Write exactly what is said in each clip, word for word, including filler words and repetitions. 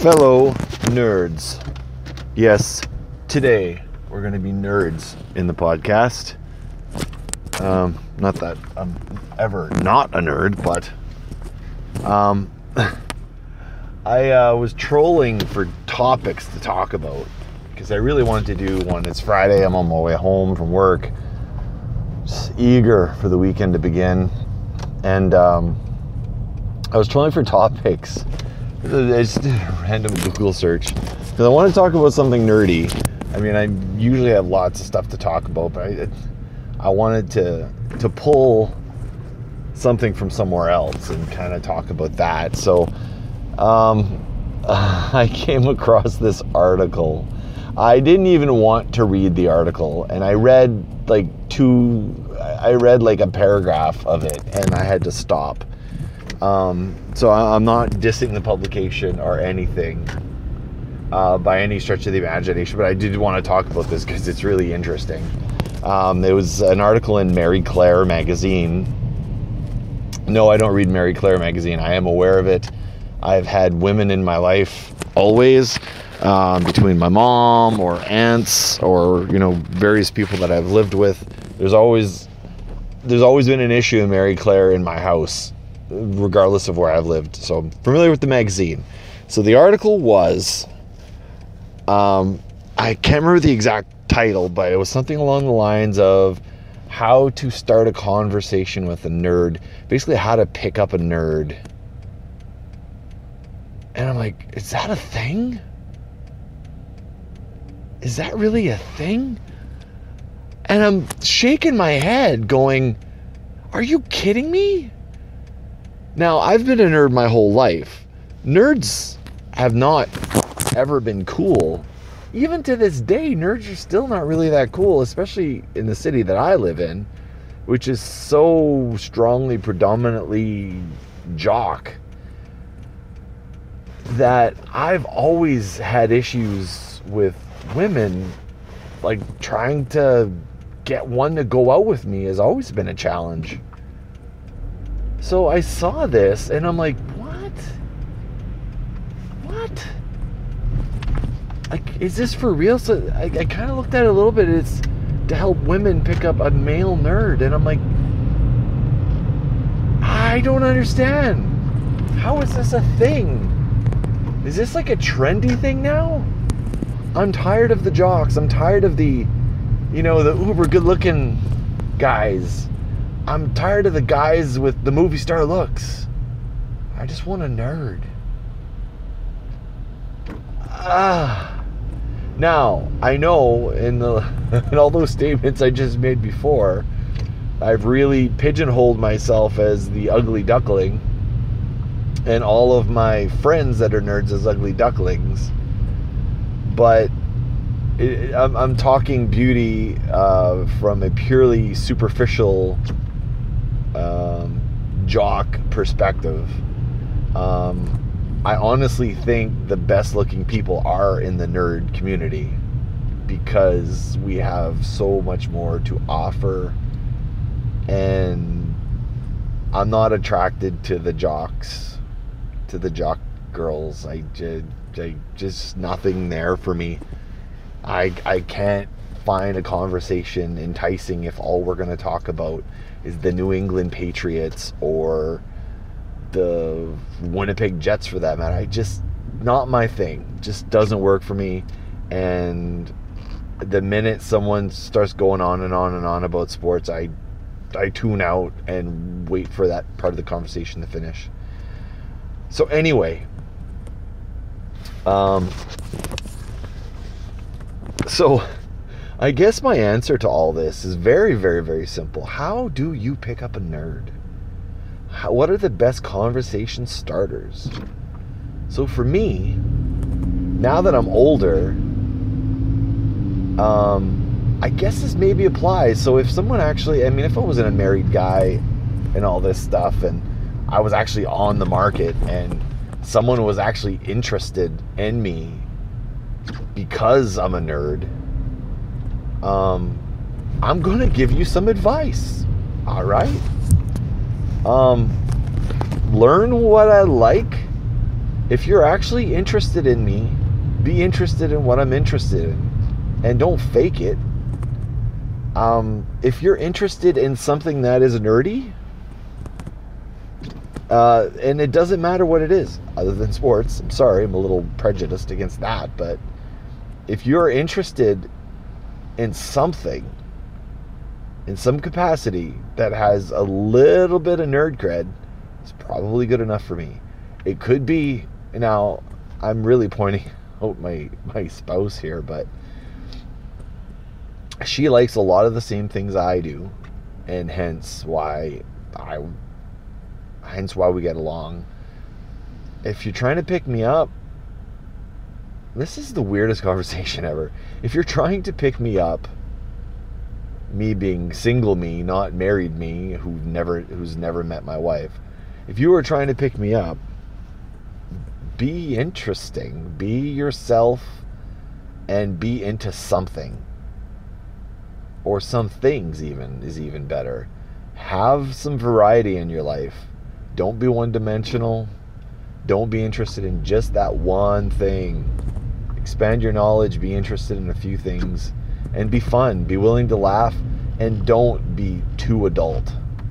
Fellow nerds. Yes, today we're going to be nerds in the podcast. Um, not that I'm ever not a nerd, but um, I uh, was trolling for topics to talk about because I really wanted to do one. It's Friday. I'm on my way home from work. Just eager for the weekend to begin. And um, I was trolling for topics. I just did a random Google search because I want to talk about something nerdy. I mean, I usually have lots of stuff to talk about, but I, I wanted to to pull something from somewhere else and kind of talk about that. So um, I came across this article. I didn't even want to read the article, and I read like two, I read like a paragraph of it, and I had to stop. Um, so I'm not dissing the publication or anything uh, by any stretch of the imagination, but I did want to talk about this because it's really interesting. Um, there was an article in Marie Claire magazine. No, I don't read Marie Claire magazine. I am aware of it. I've had women in my life always, um, between my mom or aunts or, you know, various people that I've lived with. There's always, there's always been an issue in Marie Claire in my house, regardless of where I've lived. So I'm familiar with the magazine. So the article was, um, I can't remember the exact title, but it was something along the lines of how to start a conversation with a nerd. Basically how to pick up a nerd. And I'm like, is that a thing? Is that really a thing? And I'm shaking my head going, are you kidding me? Now, I've been a nerd my whole life. Nerds have not ever been cool. Even to this day, nerds are still not really that cool, especially in the city that I live in, which is so strongly, predominantly jock, that I've always had issues with women. Like, trying to get one to go out with me has always been a challenge. So I saw this and I'm like, what? What? Like, is this for real? So I, I kind of looked at it a little bit. It's to help women pick up a male nerd. And I'm like, I don't understand. How is this a thing? Is this like a trendy thing now? I'm tired of the jocks. I'm tired of the, you know, the uber good looking guys. I'm tired of the guys with the movie star looks. I just want a nerd. Ah. Now, I know in the in all those statements I just made before, I've really pigeonholed myself as the ugly duckling, and all of my friends that are nerds as ugly ducklings. But it, I'm, I'm talking beauty uh, from a purely superficial Um, jock perspective. Um, I honestly think the best looking people are in the nerd community because we have so much more to offer, and I'm not attracted to the jocks, to the jock girls. I just, I just nothing there for me. I, I can't find a conversation enticing if all we're going to talk about is the New England Patriots or the Winnipeg Jets, for that matter. I just, not my thing. Just doesn't work for me. And the minute someone starts going on and on and on about sports, I I tune out and wait for that part of the conversation to finish. So anyway, um, so I guess my answer to all this is very, very, very simple. How do you pick up a nerd? How, what are the best conversation starters? So for me, now that I'm older, um, I guess this maybe applies. So if someone actually, I mean, if I wasn't a married guy and all this stuff, and I was actually on the market and someone was actually interested in me because I'm a nerd, Um, I'm going to give you some advice. All right. Um, learn what I like if you're actually interested in me, be interested in what I'm interested in, and don't fake it. Um, if you're interested in something that is nerdy, uh, and it doesn't matter what it is, other than sports, I'm sorry, I'm a little prejudiced against that, but if you're interested in something, in some capacity, that has a little bit of nerd cred, it's probably good enough for me. It could be, now, I'm really pointing out my, my spouse here, but she likes a lot of the same things I do, and hence why I, hence why we get along. If you're trying to pick me up, this is the weirdest conversation ever. If you're trying to pick me up, me being single me, not married me, who never, who's never met my wife, if you were trying to pick me up, be interesting, be yourself, and be into something. Or some things even is even better. Have some variety in your life. Don't be one-dimensional. Don't be interested in just that one thing. Expand your knowledge, be interested in a few things, and be fun. Be willing to laugh, and don't be too adult.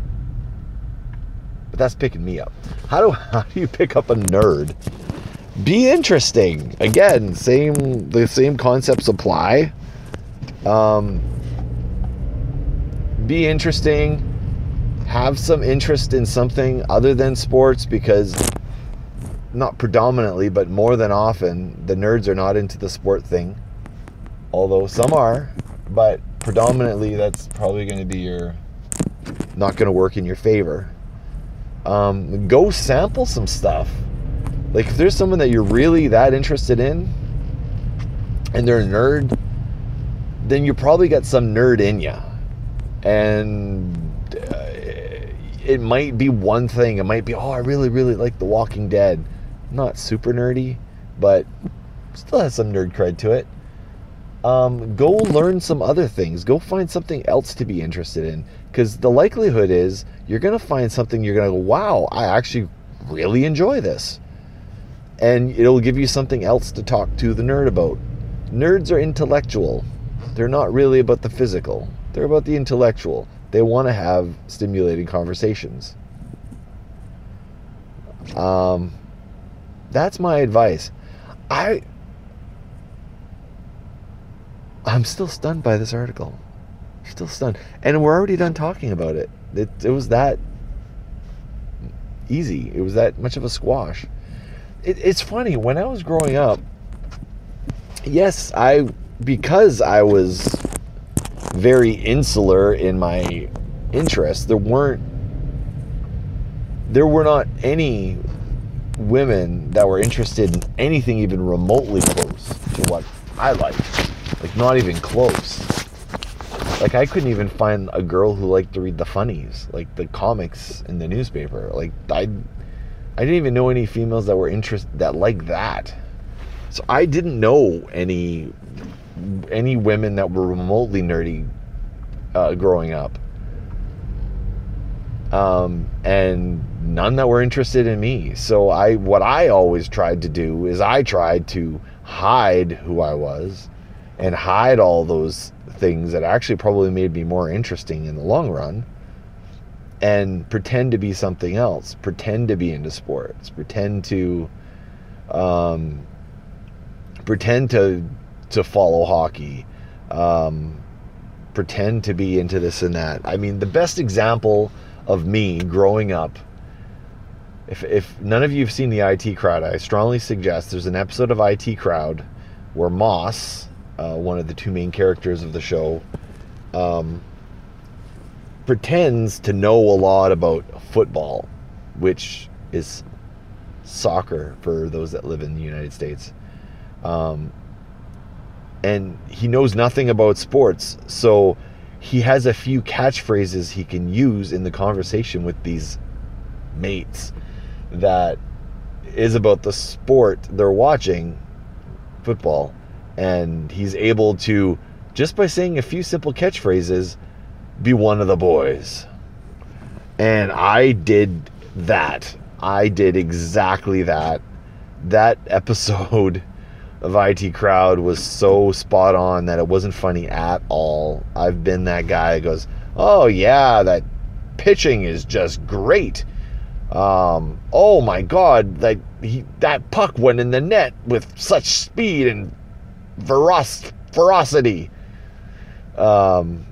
But that's picking me up. How do how do you pick up a nerd? Be interesting. Again, same the same concepts apply. Um, be interesting. Have some interest in something other than sports, because not predominantly, but more than often, the nerds are not into the sport thing. Although some are, but predominantly that's probably going to be your, not going to work in your favor. Um, go sample some stuff. Like if there's someone that you're really that interested in, and they're a nerd, then you probably got some nerd in you. And uh, it might be one thing. It might be, oh, I really, really like The Walking Dead. Not super nerdy, but still has some nerd cred to it. Um, go learn some other things. Go find something else to be interested in. Because the likelihood is you're going to find something you're going to go, wow, I actually really enjoy this. And it'll give you something else to talk to the nerd about. Nerds are intellectual. They're not really about the physical. They're about the intellectual. They want to have stimulating conversations. Um, that's my advice. I, I'm still stunned by this article. Still stunned. And we're already done talking about it. It, it was that easy. It was that much of a squash. It, it's funny. When I was growing up, yes, I, because I was very insular in my interests, there weren't, there were not any women that were interested in anything even remotely close to what I liked. Like, not even close. Like, I couldn't even find a girl who liked to read the funnies, like the comics in the newspaper. Like, I, I didn't even know any females that were interested, that liked that. So I didn't know any any women that were remotely nerdy uh, growing up. Um, and none that were interested in me. So I, what I always tried to do is I tried to hide who I was and hide all those things that actually probably made me more interesting in the long run, and pretend to be something else, pretend to be into sports, pretend to, um, pretend to, to follow hockey, um, pretend to be into this and that. I mean, the best example of me growing up, if if none of you have seen the I T Crowd, I strongly suggest there's an episode of I T Crowd where Moss, uh, one of the two main characters of the show, um, pretends to know a lot about football, which is soccer for those that live in the United States. Um, and he knows nothing about sports, so he has a few catchphrases he can use in the conversation with these mates that is about the sport they're watching, football, and he's able to, just by saying a few simple catchphrases, be one of the boys. And I did that. I did exactly that. that episode of I T Crowd was so spot on that it wasn't funny at all. I've been that guy that goes, oh yeah, that pitching is just great. Um, oh my God, that he, that puck went in the net with such speed and feroc- ferocity. Um,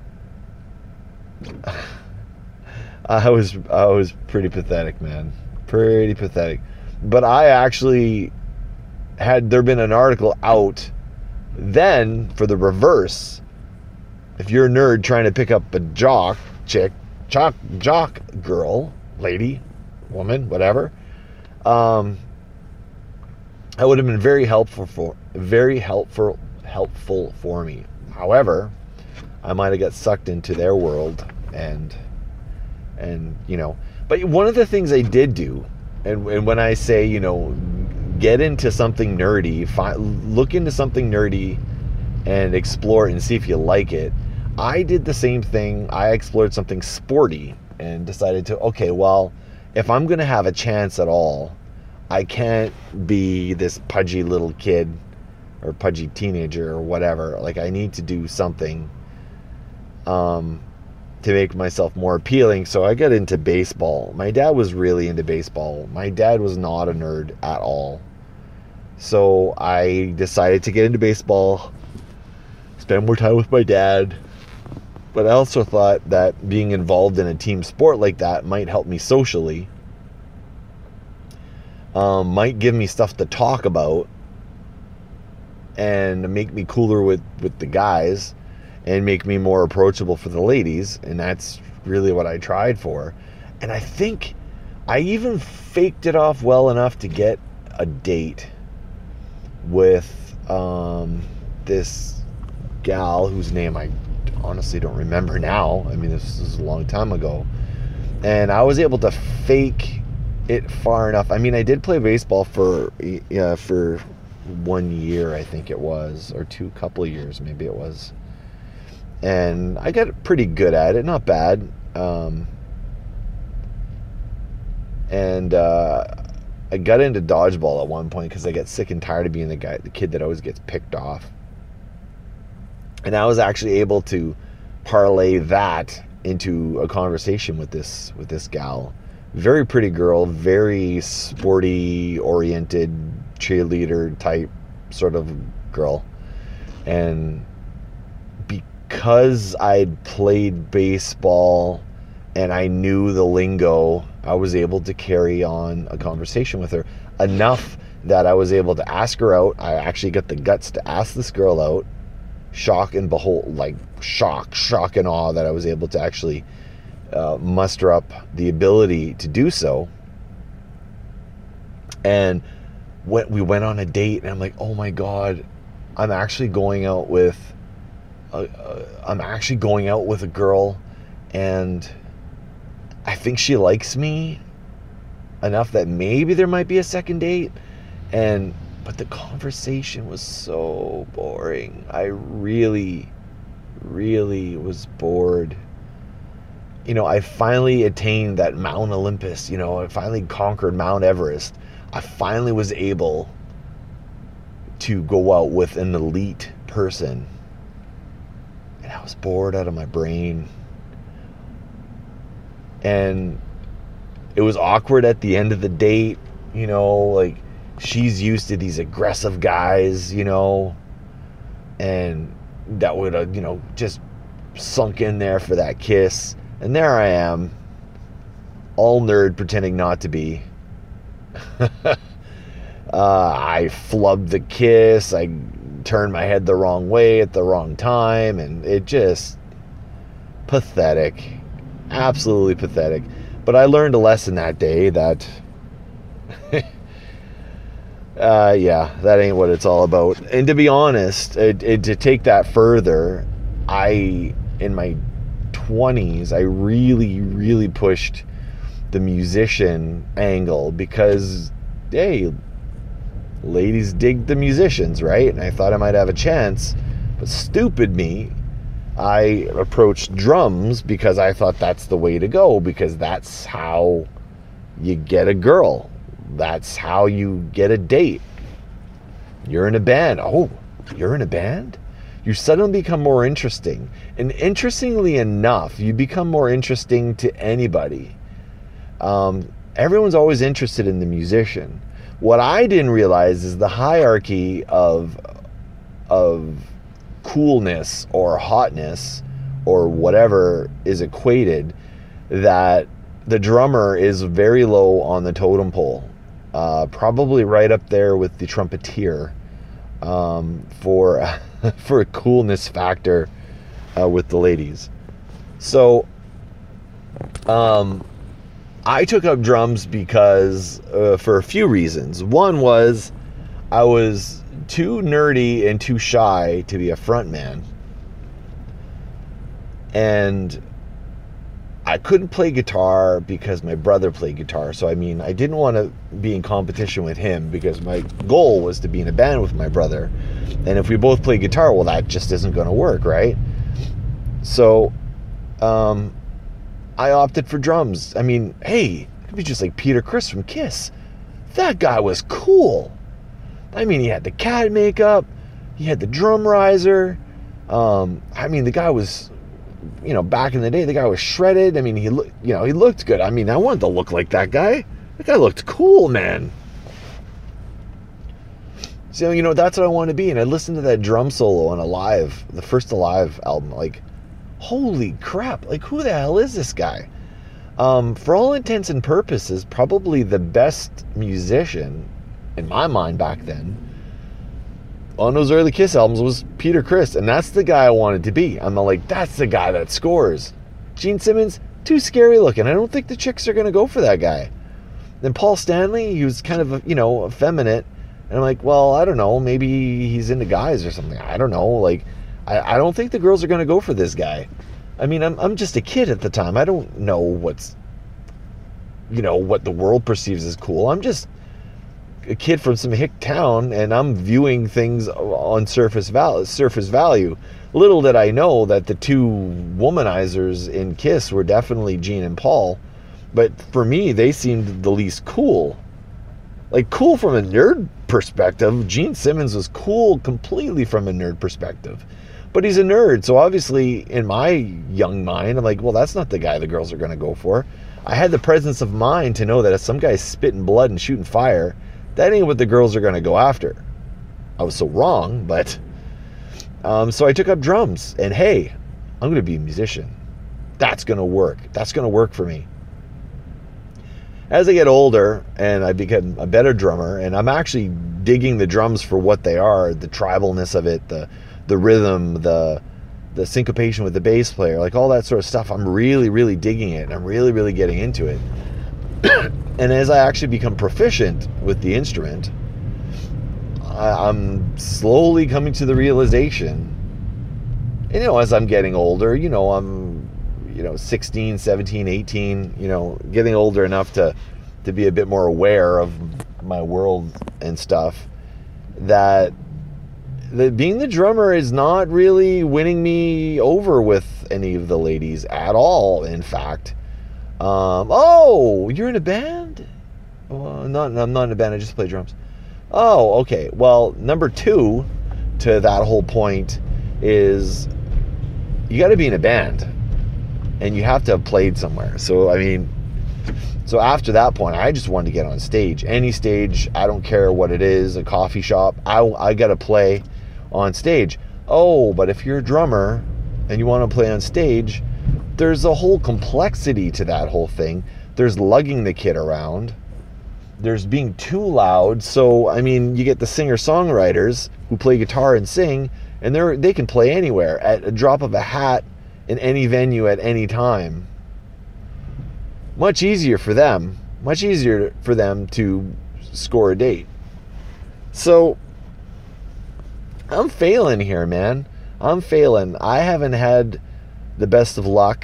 I was I was pretty pathetic, man, pretty pathetic. But I actually, had there been an article out then for the reverse, if you're a nerd trying to pick up a jock chick, jock jock girl, lady, woman, whatever, um, that would have been very helpful for very helpful helpful for me. However, I might have got sucked into their world, and and you know. But one of the things I did do, and, and when I say, you know, get into something nerdy, find, look into something nerdy, and explore it and see if you like it. I did the same thing. I explored something sporty and decided to, okay, well, if I'm going to have a chance at all, I can't be this pudgy little kid or pudgy teenager or whatever. Like, I need to do something um, to make myself more appealing. So I got into baseball. My dad was really into baseball. My dad was not a nerd at all. So I decided to get into baseball, spend more time with my dad. But I also thought that being involved in a team sport like that might help me socially. Um, might give me stuff to talk about and make me cooler with, with the guys and make me more approachable for the ladies. And that's really what I tried for. And I think I even faked it off well enough to get a date with um, this gal whose name I honestly don't remember now. I mean, this is a long time ago. And I was able to fake it far enough. I mean, I did play baseball for yeah, for one year, I think it was, or two couple of years, maybe it was. And I got pretty good at it, not bad. Um, and uh, I got into dodgeball at one point because I got sick and tired of being the guy, the kid that always gets picked off. And I was actually able to parlay that into a conversation with this with this gal. Very pretty girl, very sporty oriented, cheerleader type sort of girl. And because I'd played baseball and I knew the lingo, I was able to carry on a conversation with her enough that I was able to ask her out. I actually got the guts to ask this girl out. Shock and behold, like shock, shock and awe that I was able to actually uh, muster up the ability to do so. And when we went on a date, and I'm like, oh my God, I'm actually going out with, uh, uh, I'm actually going out with a girl, and I think she likes me enough that maybe there might be a second date. And but the conversation was so boring. I really, really was bored. You know, I finally attained that Mount Olympus. You know, I finally conquered Mount Everest. I finally was able to go out with an elite person. And I was bored out of my brain. And it was awkward at the end of the date. You know, like, she's used to these aggressive guys, you know, and that would have, you know, just sunk in there for that kiss. And there I am, all nerd pretending not to be. uh, I flubbed the kiss. I turned my head the wrong way at the wrong time. And it just, pathetic. Absolutely pathetic. But I learned a lesson that day that... Uh, yeah, that ain't what it's all about. And to be honest, it, it, to take that further, I, in my twenties, I really, really pushed the musician angle because, hey, ladies dig the musicians, right? And I thought I might have a chance. But stupid me, I approached drums because I thought that's the way to go, because that's how you get a girl. that's how you get a date. You're in a band. Oh, you're in a band? You suddenly become more interesting. And interestingly enough, you become more interesting to anybody. Um, everyone's always interested in the musician. What I didn't realize is the hierarchy of, of coolness or hotness or whatever is equated, that the drummer is very low on the totem pole. Uh, probably right up there with the trumpeter um, for for a coolness factor uh, with the ladies. So um, I took up drums because uh, for a few reasons. One was I was too nerdy and too shy to be a frontman, and I couldn't play guitar because my brother played guitar. So, I mean, I didn't want to be in competition with him because my goal was to be in a band with my brother. And if we both play guitar, well, that just isn't going to work, right? So, um, I opted for drums. I mean, hey, it could be just like Peter Criss from Kiss. That guy was cool. I mean, he had the cat makeup. He had the drum riser. Um, I mean, the guy was... You know, back in the day, the guy was shredded. I mean, he looked, you know, he looked good. I mean, I wanted to look like that guy. That guy looked cool, man. So, you know, that's what I wanted to be. And I listened to that drum solo on Alive, the first Alive album. Like, holy crap. Like, who the hell is this guy? Um, for all intents and purposes, probably the best musician, in my mind back then, on those early Kiss albums was Peter Criss, and that's the guy I wanted to be. I'm like, that's the guy that scores. Gene Simmons, too scary looking. I don't think the chicks are going to go for that guy. Then Paul Stanley, he was kind of, you know, effeminate. And I'm like, well, I don't know. Maybe he's into guys or something. I don't know. Like, I, I don't think the girls are going to go for this guy. I mean, I'm I'm just a kid at the time. I don't know what's, you know, what the world perceives as cool. I'm just a kid from some hick town, and I'm viewing things on surface value. Surface value. Little did I know that the two womanizers in Kiss were definitely Gene and Paul, but for me, they seemed the least cool. Like, cool from a nerd perspective. Gene Simmons was cool completely from a nerd perspective, but he's a nerd, so obviously, in my young mind, I'm like, well, that's not the guy the girls are going to go for. I had the presence of mind to know that if some guy's spitting blood and shooting fire, that ain't what the girls are going to go after. I was so wrong, but... Um, so I took up drums, and hey, I'm going to be a musician. That's going to work. That's going to work for me. As I get older, and I become a better drummer, and I'm actually digging the drums for what they are, the tribalness of it, the the rhythm, the the syncopation with the bass player, like all that sort of stuff, I'm really, really digging it, and I'm really, really getting into it. And as I actually become proficient with the instrument, I, I'm slowly coming to the realization, and, you know, as I'm getting older, you know, I'm, you know, sixteen, seventeen, eighteen, you know, getting older enough to, to be a bit more aware of my world and stuff, that the, being the drummer is not really winning me over with any of the ladies at all, in fact. Um, oh, you're in a band? Well, not, I'm not in a band, I just play drums. Oh, okay. Well, number two to that whole point is you got to be in a band, and you have to have played somewhere. So, I mean, so after that point, I just wanted to get on stage. Any stage, I don't care what it is, a coffee shop, I, I got to play on stage. Oh, but if you're a drummer and you want to play on stage, there's a whole complexity to that whole thing. There's lugging the kid around. There's being too loud. So, I mean, you get the singer-songwriters who play guitar and sing, and they're they can play anywhere at a drop of a hat in any venue at any time. Much easier for them. Much easier for them to score a date. So, I'm failing here, man. I'm failing. I haven't had the best of luck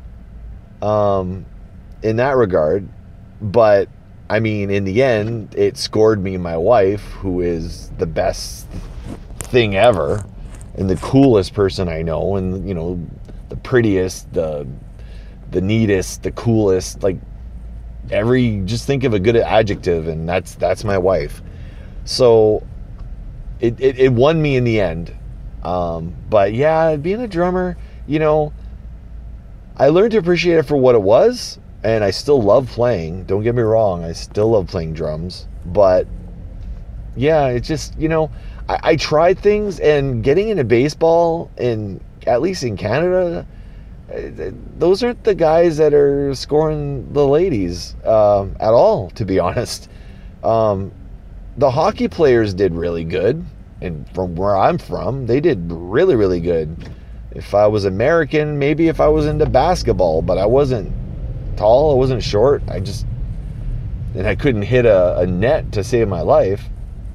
um, in that regard. But, I mean, in the end, it scored me my wife, who is the best thing ever, and the coolest person I know, and, you know, the prettiest, the the neatest, the coolest. Like, every, just think of a good adjective, and that's that's my wife. So it, it, it won me in the end. Um, but yeah, being a drummer, you know, I learned to appreciate it for what it was, and I still love playing. Don't get me wrong, I still love playing drums. But yeah, it's just, you know, I, I tried things, and getting into baseball, in at least in Canada, those aren't the guys that are scoring the ladies uh, at all, to be honest. Um, the hockey players did really good, and from where I'm from, they did really, really good. If I was American, maybe if I was into basketball, but I wasn't tall, I wasn't short, I just, and I couldn't hit a, a net to save my life.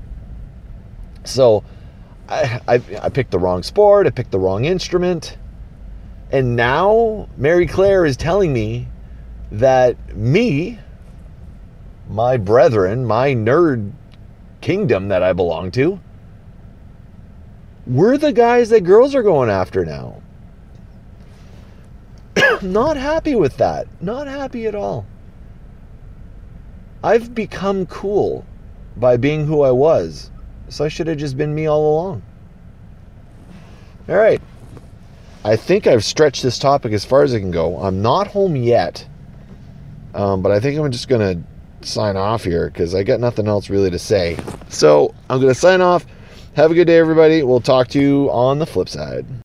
So I, I, I picked the wrong sport, I picked the wrong instrument. And now Mary Claire is telling me that me, my brethren, my nerd kingdom that I belong to, we're the guys that girls are going after now. Not happy with that. Not happy at all. I've become cool by being who I was. So I should have just been me all along. All right. I think I've stretched this topic as far as I can go. I'm not home yet. Um, but I think I'm just going to sign off here because I got nothing else really to say. So I'm going to sign off. Have a good day, everybody. We'll talk to you on the flip side.